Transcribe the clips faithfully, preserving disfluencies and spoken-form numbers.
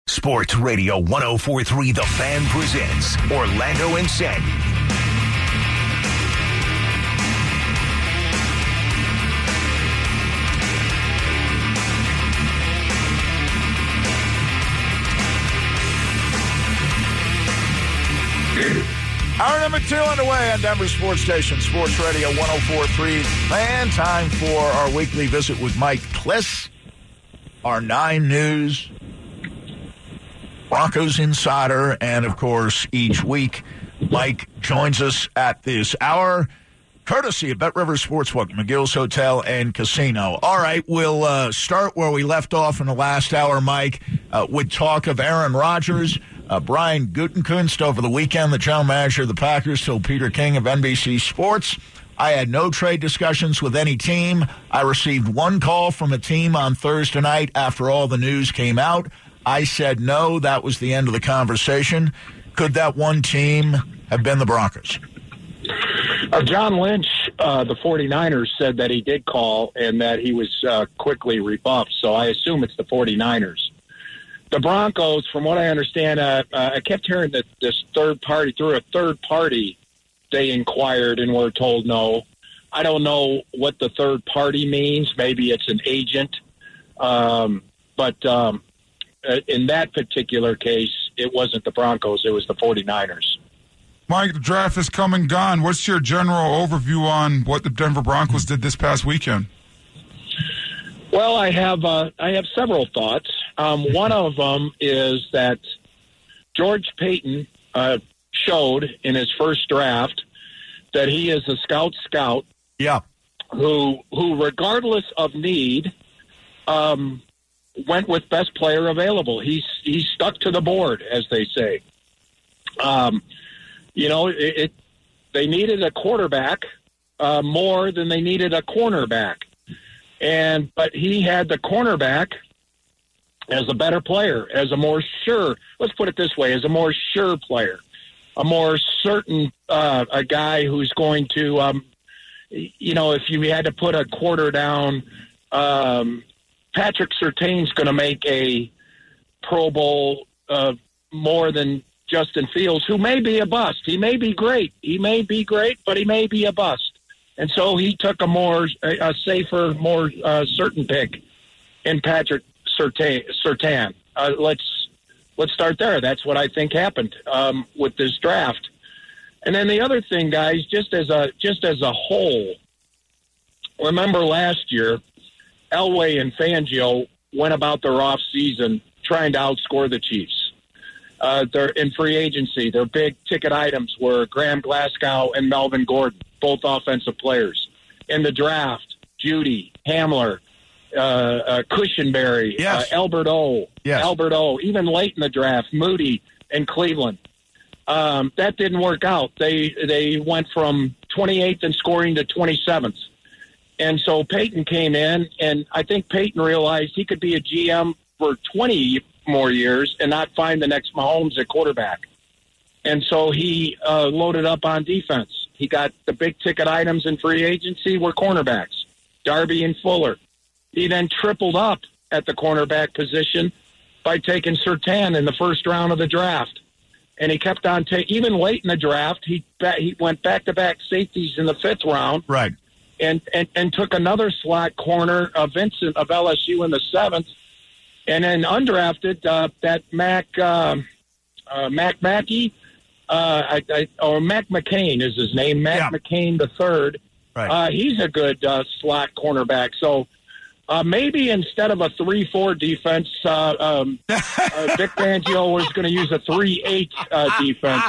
Sports Radio one oh four three The Fan presents Orlando and Sandy. Hour number two underway on Denver Sports Station, Sports Radio one oh four three Fan. Time for our weekly visit with Mike Klis, our Nine News Broncos insider, and of course, each week, Mike joins us at this hour, courtesy of Bet Rivers Sportsbook, McGill's Hotel and Casino. All right, we'll uh, start where we left off in the last hour, Mike, uh, with talk of Aaron Rodgers. Uh, Brian Gutekunst over the weekend, the general manager of the Packers, told Peter King of N B C Sports, I had no trade discussions with any team. I received one call from a team on Thursday night after all the news came out. I said no. That was the end of the conversation. Could that one team have been the Broncos? Uh, John Lynch, uh, the 49ers, said that he did call and that he was uh, quickly rebuffed, so I assume it's the 49ers. The Broncos, from what I understand, uh, uh, I kept hearing that this third party, through a third party, they inquired and were told no. I don't know what the third party means. Maybe it's an agent. Um, but um, in that particular case, it wasn't the Broncos. It was the 49ers. Mike, the draft is come and gone. What's your general overview on what the Denver Broncos did this past weekend? Well, I have uh, I have several thoughts. Um, one of them is that George Paton uh, showed in his first draft that he is a scout scout. Yeah. Who, who regardless of need, um, went with best player available. He's he's stuck to the board, as they say. Um, you know, it, it they needed a quarterback uh, more than they needed a cornerback. And but he had the cornerback as a better player, as a more sure. Let's put it this way: as a more sure player, a more certain uh, a guy who's going to, um, you know, if you had to put a quarter down, um, Patrick Surtain's going to make a Pro Bowl uh, more than Justin Fields, who may be a bust. He may be great. He may be great, but he may be a bust. And so he took a more, a safer, more uh, certain pick in Patrick Surtain. Surtain. Uh, let's let's start there. That's what I think happened um, with this draft. And then the other thing, guys, just as a just as a whole, remember last year, Elway and Fangio went about their off season trying to outscore the Chiefs. Uh, they're in free agency. Their big ticket items were Graham Glasgow and Melvin Gordon, both offensive players. In the draft, Judy, Hamler, uh, uh, Cushenberry, yes. uh, Albert O, yes. Albert O, even late in the draft, Moody and Cleveland. Um, that didn't work out. They they went from twenty-eighth in scoring to twenty-seventh. And so Peyton came in, and I think Peyton realized he could be a G M for twenty more years and not find the next Mahomes at quarterback. And so he uh, loaded up on defense. He got the big-ticket items in free agency were cornerbacks, Darby and Fuller. He then tripled up at the cornerback position by taking Surtain in the first round of the draft. And he kept on taking, even late in the draft, he he went back-to-back safeties in the fifth round. Right. And, and, and took another slot corner, uh, Vincent of L S U in the seventh. And then undrafted, uh, that Mac, uh, uh, Mac Mackey, Uh, I, I, or Mac McCain is his name, Mac yeah. McCain the third. Right. Uh, he's a good uh, slot cornerback. So uh, maybe instead of a three four defense, uh, um, uh, Vic Fangio was going to use a three eight uh, defense.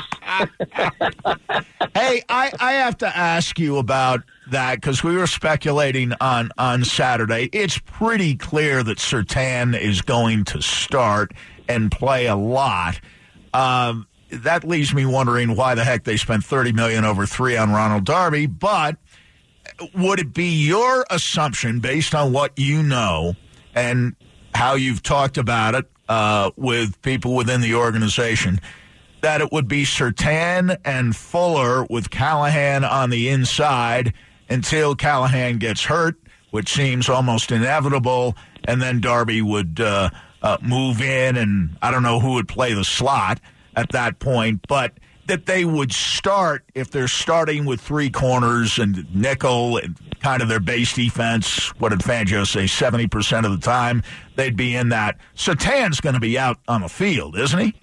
Hey, I, I have to ask you about that because we were speculating on, on Saturday. It's pretty clear that Surtain is going to start and play a lot. Um, that leaves me wondering why the heck they spent thirty million dollars over three on Ronald Darby. But would it be your assumption, based on what you know and how you've talked about it uh, with people within the organization, that it would be Surtain and Fuller with Callahan on the inside until Callahan gets hurt, which seems almost inevitable, and then Darby would uh, uh, move in, and I don't know who would play the slot at that point, but that they would start, if they're starting with three corners and nickel and kind of their base defense, what did Fangio say, seventy percent of the time, they'd be in that. Surtain's going to be out on the field, isn't he?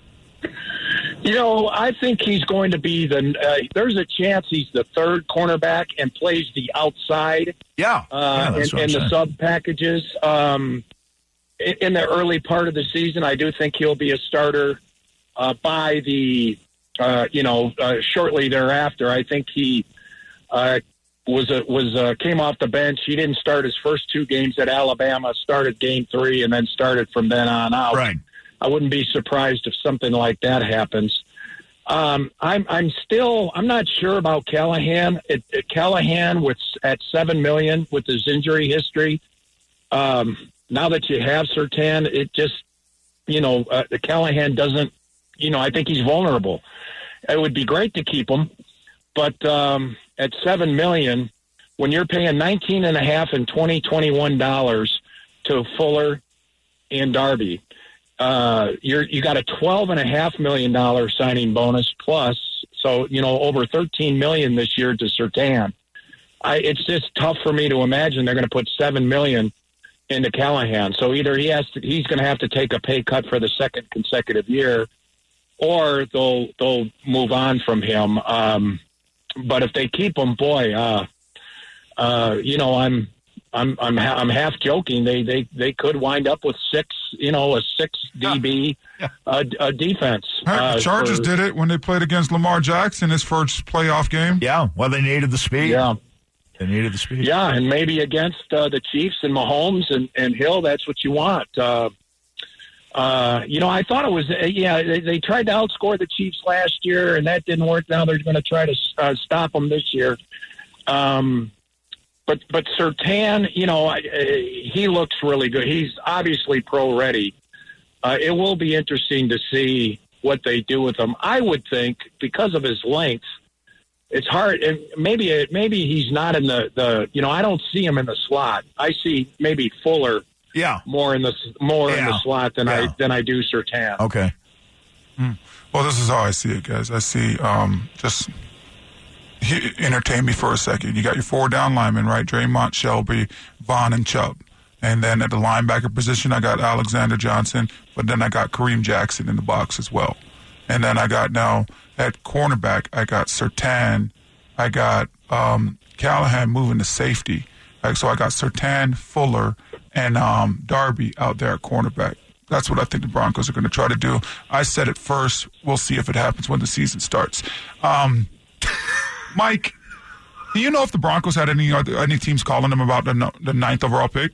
You know, I think he's going to be the uh, – there's a chance he's the third cornerback and plays the outside yeah, uh, yeah in, in the sub packages. Um, in, in the early part of the season, I do think he'll be a starter uh, by the uh, – you know, uh, shortly thereafter. I think he uh, was a, was a, came off the bench. He didn't start his first two games at Alabama, started game three, and then started from then on out. Right. I wouldn't be surprised if something like that happens. Um, I'm I'm still I'm not sure about Callahan. It, it, Callahan with at seven million with his injury history. Um, now that you have Surtain, it just you know uh, Callahan doesn't. You know I think he's vulnerable. It would be great to keep him, but um, at seven million, when you're paying nineteen and a half and twenty twenty one dollars to Fuller and Darby. Uh, you're, you got a twelve and a half million dollar signing bonus plus, so you know over thirteen million this year to Surtain. I, it's just tough for me to imagine they're going to put seven million into Callahan. So either he has to, he's going to have to take a pay cut for the second consecutive year, or they'll they'll move on from him. Um, but if they keep him, boy, uh, uh, you know I'm. I'm I'm ha- I'm half joking. They they they could wind up with six, you know, a six D B yeah. uh, uh, defense. Heck, the uh, Chargers for, did it when they played against Lamar Jackson his first playoff game. Yeah, well, they needed the speed. Yeah, they needed the speed. Yeah, and maybe against uh, the Chiefs and Mahomes and, and Hill, that's what you want. Uh, uh, you know, I thought it was. Uh, yeah, they, they tried to outscore the Chiefs last year, and that didn't work. Now they're going to try to uh, stop them this year. Um. But but Surtain, you know, I, I, he looks really good. He's obviously pro-ready. Uh, it will be interesting to see what they do with him. I would think because of his length, it's hard. And maybe it, maybe he's not in the, the you know, I don't see him in the slot. I see maybe Fuller yeah. more in the more yeah. in the slot than yeah. I than I do Surtain. Okay. Hmm. Well, this is how I see it, guys. I see um, just – entertain me for a second. You got your four down linemen, right? Draymond, Shelby, Vaughn, and Chubb. And then at the linebacker position, I got Alexander Johnson, but then I got Kareem Jackson in the box as well. And then I got now at cornerback, I got Surtain, I got um, Callahan moving to safety. Like, so I got Surtain, Fuller, and um, Darby out there at cornerback. That's what I think the Broncos are going to try to do. I said it first. We'll see if it happens when the season starts. Um Mike, do you know if the Broncos had any other, any teams calling them about the the ninth overall pick?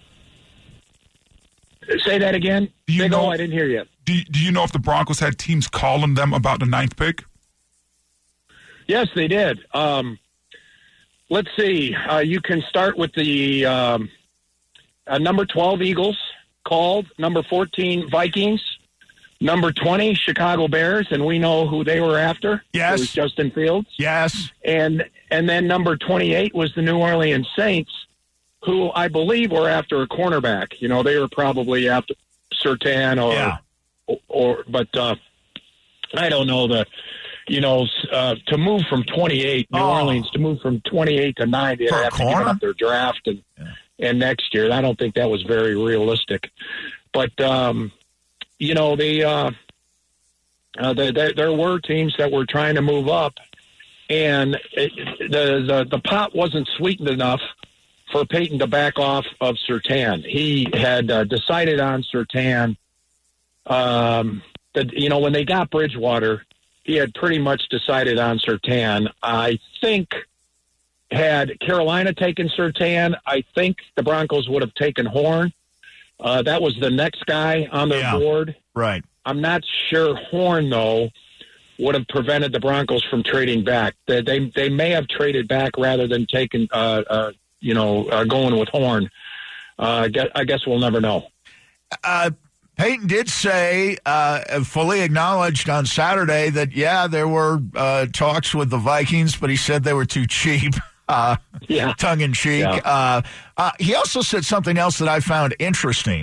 Say that again. Do you Big know? O, I didn't hear you. Do Do you know if the Broncos had teams calling them about the ninth pick? Yes, they did. Um, let's see. Uh, you can start with the um, uh, number twelve Eagles called, number fourteen Vikings. Number twenty, Chicago Bears, and we know who they were after. Yes. It was Justin Fields. Yes. And and then number twenty-eight was the New Orleans Saints, who I believe were after a cornerback. You know, they were probably after Surtain or, yeah. or, or but uh, I don't know the, you know, uh, to move from twenty-eight, New oh. Orleans, to move from twenty-eight to nine, they'd For have a to give corner? up their draft and, yeah. and next year. I don't think that was very realistic. But, um, you know, the, uh, uh, the, the, there were teams that were trying to move up, and it, the, the the pot wasn't sweetened enough for Peyton to back off of Surtain. He had uh, decided on Surtain. Um, that you know, when they got Bridgewater, he had pretty much decided on Surtain. I think had Carolina taken Surtain, I think the Broncos would have taken Horn. Uh, that was the next guy on their yeah, board. Right. I'm not sure Horn, though, would have prevented the Broncos from trading back. They they, they may have traded back rather than taking, uh, uh, you know, uh, going with Horn. Uh, I, guess, I guess we'll never know. Uh, Peyton did say, uh, fully acknowledged on Saturday that, yeah, there were uh, talks with the Vikings, but he said they were too cheap. Uh, yeah. Tongue in cheek. Yeah. Uh, uh, he also said something else that I found interesting.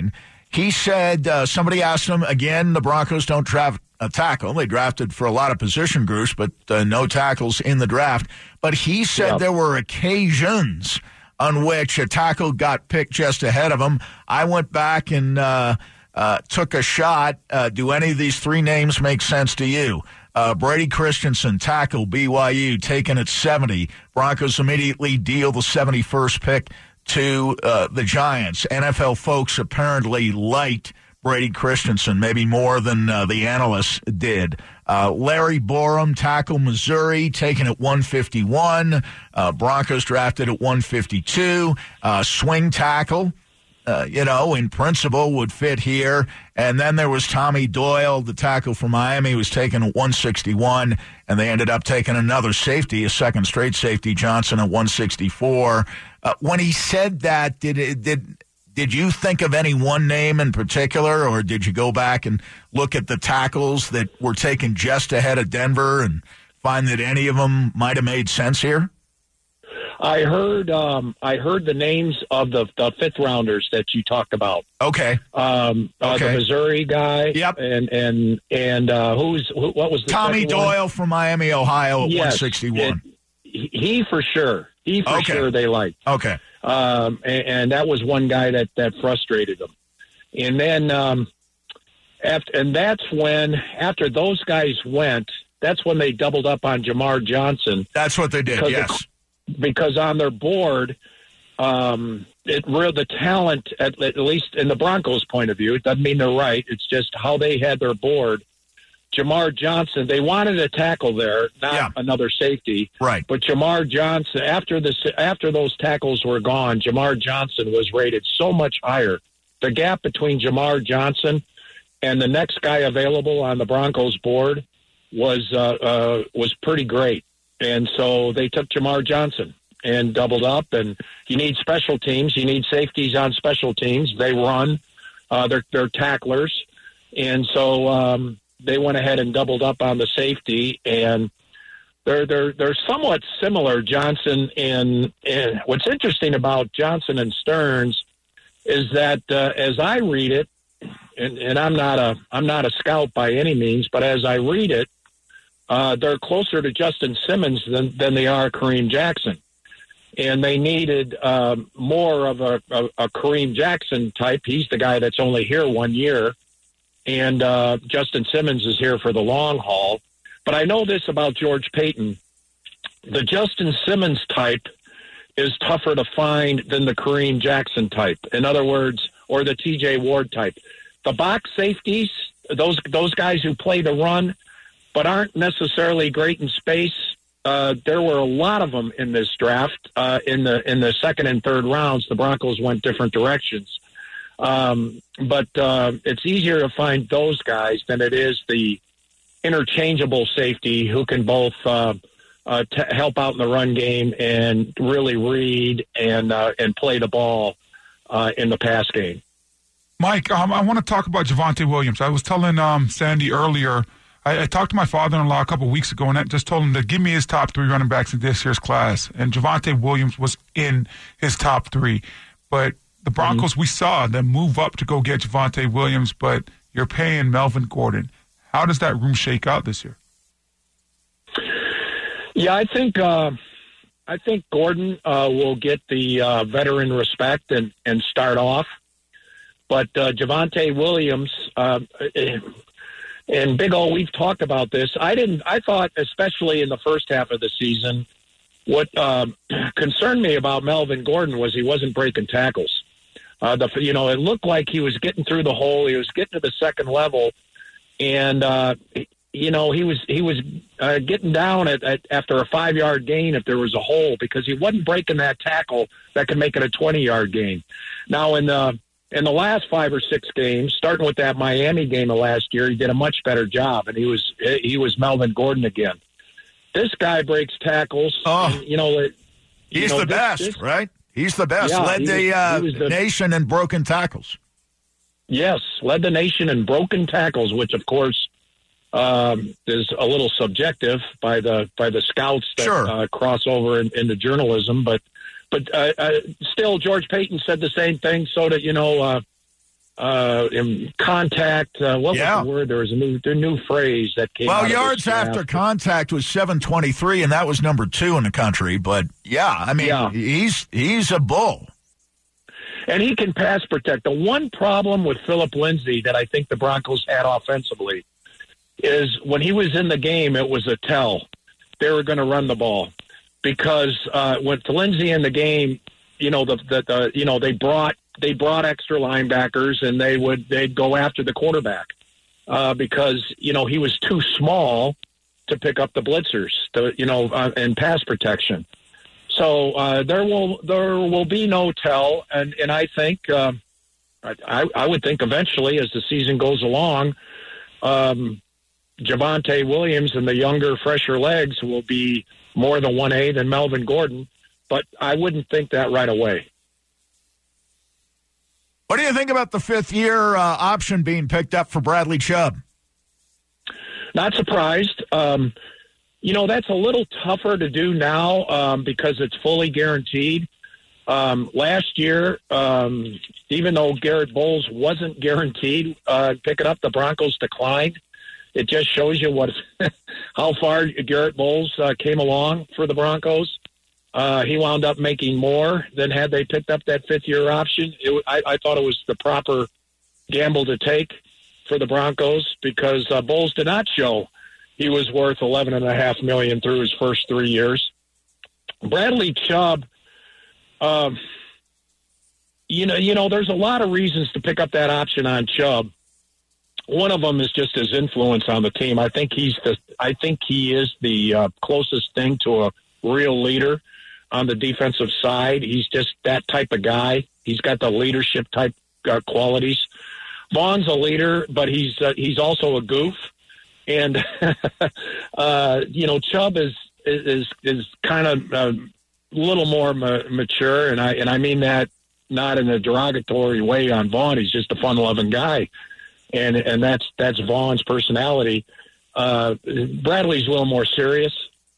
He said uh, somebody asked him, again, the Broncos don't draft a tackle. They drafted for a lot of position groups, but uh, no tackles in the draft. But he said Yep. there were occasions on which a tackle got picked just ahead of him. I went back and uh, uh, took a shot. Uh, do any of these three names make sense to you? Uh, Brady Christensen, tackle, B Y U, taken at seventy. Broncos immediately deal the seventy-first pick to uh, the Giants. N F L folks apparently liked Brady Christensen, maybe more than uh, the analysts did. Uh, Larry Borum, tackle, Missouri, taken at one fifty-one. Uh, Broncos drafted at one fifty-two. Uh, swing tackle, uh, you know, in principle would fit here. And then there was Tommy Doyle, the tackle from Miami, was taken at one sixty-one, and they ended up taking another safety, a second straight safety, Johnson, at one sixty-four. Uh, when he said that, did it, did did you think of any one name in particular, or did you go back and look at the tackles that were taken just ahead of Denver and find that any of them might have made sense here? I heard um, I heard the names of the, the fifth rounders that you talked about. Okay. Um, uh, Okay. The Missouri guy. Yep. And and and uh, who's who, what was the Tommy second one? Doyle from Miami, Ohio at Yes, one sixty-one. it- he, he for sure. He for Okay. sure they liked. Okay. Um, and, and that was one guy that, that frustrated them. And then um, after, and that's when after those guys went, that's when they doubled up on Jamar Johnson. That's what they did, Because yes. Because on their board, um, it real the talent at, at least in the Broncos' point of view. It doesn't mean they're right. It's just how they had their board. Jamar Johnson, they wanted a tackle there, not Yeah. another safety. Right. But Jamar Johnson, after this, after those tackles were gone, Jamar Johnson was rated so much higher. The gap between Jamar Johnson and the next guy available on the Broncos board was uh, uh, was pretty great, and so they took Jamar Johnson and doubled up. And you need special teams, you need safeties on special teams. They run, uh, they're they're tacklers, and so. Um, They went ahead and doubled up on the safety, and they're they're they're somewhat similar. Johnson and and what's interesting about Johnson and Stearns is that uh, as I read it, and, and I'm not a I'm not a scout by any means, but as I read it, uh, they're closer to Justin Simmons than than they are Kareem Jackson, and they needed uh, more of a, a, a Kareem Jackson type. He's the guy that's only here one year. And uh, Justin Simmons is here for the long haul. But I know this about George Payton. The Justin Simmons type is tougher to find than the Kareem Jackson type. In other words, or the T J Ward type. The box safeties, those those guys who play the run but aren't necessarily great in space, uh, there were a lot of them in this draft. Uh, in the in the second and third rounds, the Broncos went different directions. Um, but uh, it's easier to find those guys than it is the interchangeable safety who can both uh, uh, t- help out in the run game and really read and uh, and play the ball uh, in the pass game. Mike, um, I want to talk about Javonte Williams. I was telling um, Sandy earlier, I, I talked to my father-in-law a couple of weeks ago, and I just told him to give me his top three running backs in this year's class. And Javonte Williams was in his top three. But the Broncos, mm-hmm. we saw them move up to go get Javonte Williams, but you're paying Melvin Gordon. How does that room shake out this year? Yeah, I think uh, I think Gordon uh, will get the uh, veteran respect and, and start off. But uh, Javonte Williams uh, and Big O, we've talked about this. I didn't. I thought, especially in the first half of the season, what uh, concerned me about Melvin Gordon was he wasn't breaking tackles. Uh, the, you know, it looked like he was getting through the hole. He was getting to the second level, and uh, you know he was he was uh, getting down at, at after a five yard gain if there was a hole because he wasn't breaking that tackle that could make it a twenty yard gain. Now in the in the last five or six games, starting with that Miami game of last year, he did a much better job, and he was he was Melvin Gordon again. This guy breaks tackles. Oh, and, you know, it, he's you know, the this, best, this, right? He's the best. Yeah, led he the, was, uh, he was the nation in broken tackles. Yes, led the nation in broken tackles, which of course um, is a little subjective by the by the scouts that sure. uh, cross over in, into journalism. But but uh, uh, still, George Payton said the same thing. So that you know, uh, uh, in contact. Uh, what yeah. was the word? There was a new, a new phrase that came well, out. Well, of yards after contact was seven twenty-three, and that was number two in the country. But, yeah, I mean, yeah. he's he's a bull. And he can pass protect. The one problem with Philip Lindsay that I think the Broncos had offensively is when he was in the game, it was a tell. They were going to run the ball. Because uh, with Lindsay in the game, you know, the, the, the you know, they brought they brought extra linebackers, and they would they'd go after the quarterback uh, because you know he was too small to pick up the blitzers, to, you know, uh, and pass protection. So uh, there will there will be no tell, and and I think uh, I I would think eventually as the season goes along, um, Javonte Williams and the younger, fresher legs will be more the one A than Melvin Gordon, but I wouldn't think that right away. What do you think about the fifth-year uh, option being picked up for Bradley Chubb? Not surprised. Um, you know, that's a little tougher to do now um, because it's fully guaranteed. Um, last year, um, even though Garrett Bowles wasn't guaranteed uh, picking up, the Broncos declined. It just shows you what how far Garrett Bowles uh, came along for the Broncos. Uh, he wound up making more than had they picked up that fifth-year option. It, I, I thought it was the proper gamble to take for the Broncos because uh, Bowles did not show he was worth eleven and a half million through his first three years. Bradley Chubb, um, you know, you know, there's a lot of reasons to pick up that option on Chubb. One of them is just his influence on the team. I think he's the. I think he is the uh, closest thing to a real leader on the defensive side. He's just that type of guy. He's got the leadership type uh, qualities. Vaughn's a leader, but he's uh, he's also a goof. And uh, you know, Chubb is is is kind of a little more ma- mature, and I and I mean that not in a derogatory way on Vaughn. He's just a fun-loving guy. And and that's that's Vaughn's personality. Uh, Bradley's a little more serious,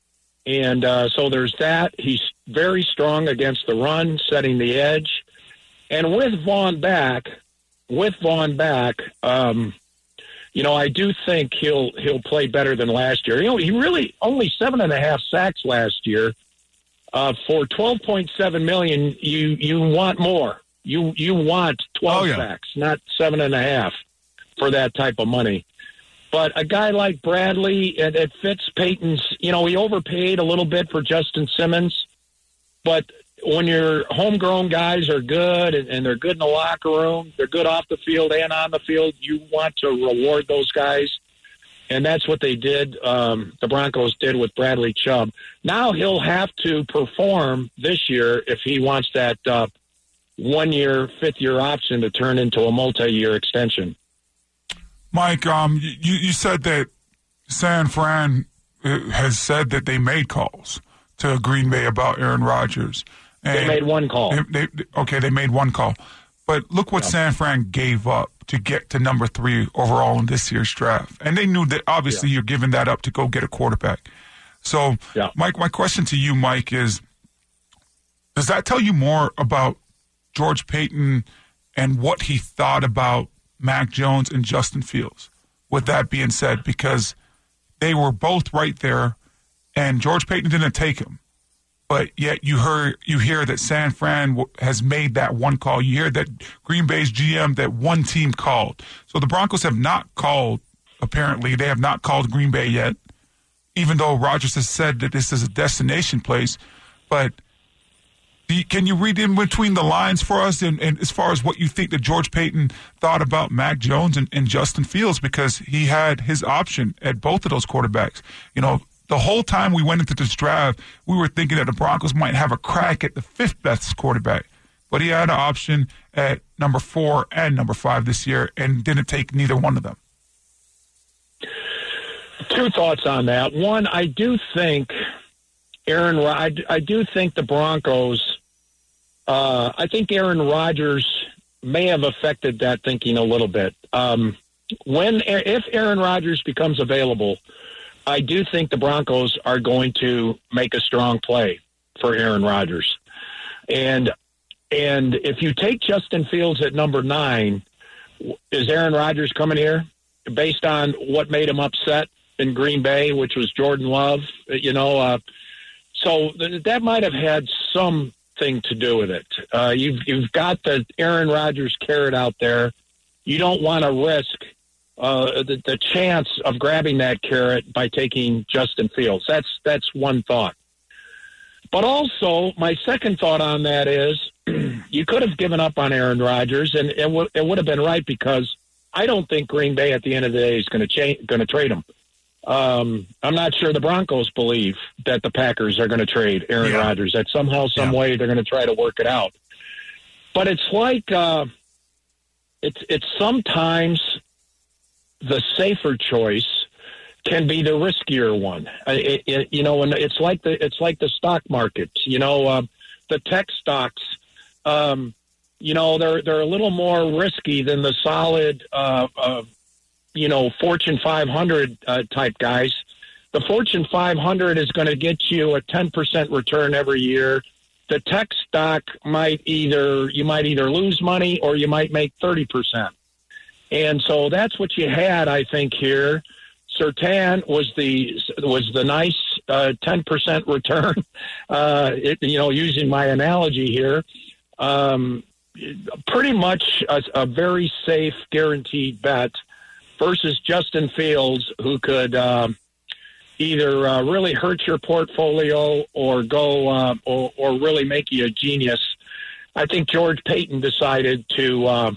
and uh, so there's that. He's very strong against the run, setting the edge, and with Vaughn back, with Vaughn back, um, you know, I do think he'll he'll play better than last year. You know, he really only seven and a half sacks last year uh, for twelve point seven million. You you want more. You you want twelve oh, yeah. sacks, not seven and a half. For that type of money. But a guy like Bradley, it, it fits Peyton's, you know, he overpaid a little bit for Justin Simmons, but when your homegrown guys are good and, and they're good in the locker room, they're good off the field and on the field, you want to reward those guys. And that's what they did, um, the Broncos did with Bradley Chubb. Now he'll have to perform this year if he wants that uh, one-year, fifth-year option to turn into a multi-year extension. Mike, um, you, you said that San Fran has said that they made calls to Green Bay about Aaron Rodgers. And they made one call. They, they, okay, they made one call. But look what yeah. San Fran gave up to get to number three overall in this year's draft. And they knew that obviously yeah. you're giving that up to go get a quarterback. So, yeah. Mike, my question to you, Mike, is does that tell you more about George Paton and what he thought about Mac Jones and Justin Fields? With that being said, because they were both right there, and George Paton didn't take him, but yet you heard you hear that San Fran has made that one call. You hear that Green Bay's G M, that one team called. So the Broncos have not called. Apparently, they have not called Green Bay yet, even though Rodgers has said that this is a destination place. But can you read in between the lines for us and, and as far as what you think that George Paton thought about Mac Jones and, and Justin Fields, because he had his option at both of those quarterbacks? You know, the whole time we went into this draft, we were thinking that the Broncos might have a crack at the fifth best quarterback. But he had an option at number four and number five this year and didn't take neither one of them. Two thoughts on that. One, I do think Aaron, I, I do think the Broncos, uh, I think Aaron Rodgers may have affected that thinking a little bit. Um, when, if Aaron Rodgers becomes available, I do think the Broncos are going to make a strong play for Aaron Rodgers. And, and if you take Justin Fields at number nine, is Aaron Rodgers coming here based on what made him upset in Green Bay, which was Jordan Love? You know, uh, so th- that might have had something to do with it. Uh, you've you've got the Aaron Rodgers carrot out there. You don't want to risk uh, the, the chance of grabbing that carrot by taking Justin Fields. That's that's one thought. But also, my second thought on that is you could have given up on Aaron Rodgers, and it, w- it would have been right because I don't think Green Bay at the end of the day is going to cha- going to trade him. Um, I'm not sure the Broncos believe that the Packers are going to trade Aaron yeah. Rodgers, that somehow, some yeah. way they're going to try to work it out. But it's like uh, it's it's sometimes the safer choice can be the riskier one. It, it, you know, and it's like the it's like the stock market. You know, uh, the tech stocks. Um, you know, they're they're a little more risky than the solid, uh, uh, you know, Fortune five hundred uh, type guys. The Fortune five hundred is going to get you a ten percent return every year. The tech stock might either you might either lose money or you might make thirty percent. And so that's what you had, I think, here. Surtain was the was the nice uh, ten percent return. Uh, it, you know, using my analogy here, um, pretty much a, a very safe, guaranteed bet versus Justin Fields, who could uh, either uh, really hurt your portfolio or go uh, or, or really make you a genius. I think George Payton decided to. Uh,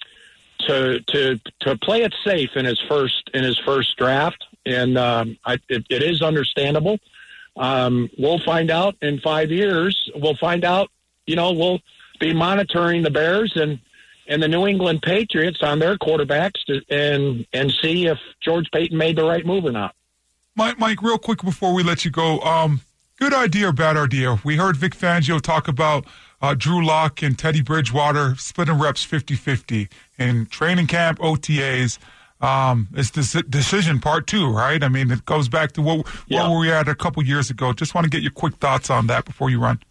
To, to to play it safe in his first in his first draft, and um, I, it, it is understandable. Um, we'll find out in five years. We'll find out. You know, we'll be monitoring the Bears and, and the New England Patriots on their quarterbacks to, and and see if George Payton made the right move or not. Mike, Mike, real quick before we let you go, um, good idea or bad idea? We heard Vic Fangio talk about uh, Drew Lock and Teddy Bridgewater splitting reps fifty-fifty in training camp, O T As. Um, it's the decision part two, right? I mean, it goes back to what, yeah. where we were at a couple years ago. Just want to get your quick thoughts on that before you run.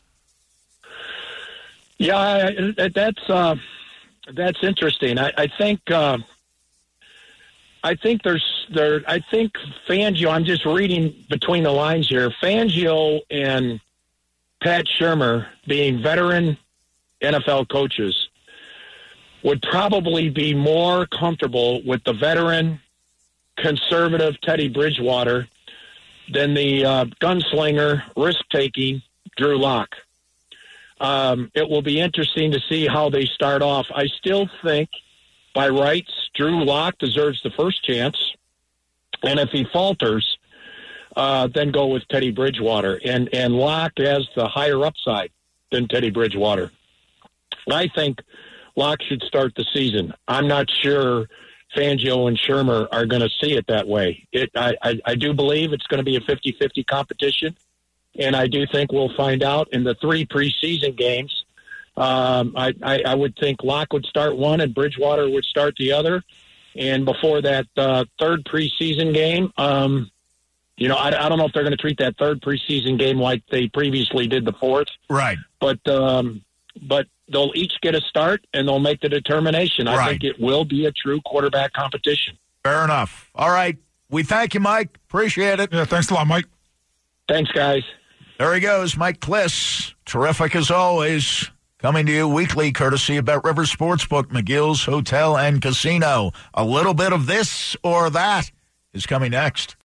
Yeah, that's uh, that's interesting. I, I think uh, I think there's there. I think Fangio. I'm just reading between the lines here. Fangio and Pat Shurmur, being veteran N F L coaches, would probably be more comfortable with the veteran, conservative Teddy Bridgewater than the uh, gunslinger, risk-taking Drew Lock. Um, it will be interesting to see how they start off. I still think, by rights, Drew Lock deserves the first chance, and if he falters, uh, then go with Teddy Bridgewater. And, and Lock has the higher upside than Teddy Bridgewater. I think Lock should start the season. I'm not sure Fangio and Shurmur are going to see it that way. It, I, I, I do believe it's going to be a fifty-fifty competition, and I do think we'll find out in the three preseason games. Um, I, I, I would think Lock would start one and Bridgewater would start the other. And before that uh, third preseason game, um, you know, I, I don't know if they're going to treat that third preseason game like they previously did the fourth. Right. But um, but they'll each get a start, and they'll make the determination. I right. think it will be a true quarterback competition. Fair enough. All right. We thank you, Mike. Appreciate it. Yeah, thanks a lot, Mike. Thanks, guys. There he goes, Mike Klis. Terrific as always. Coming to you weekly, courtesy of Bet Rivers Sportsbook, McGill's Hotel and Casino. A little bit of this or that is coming next.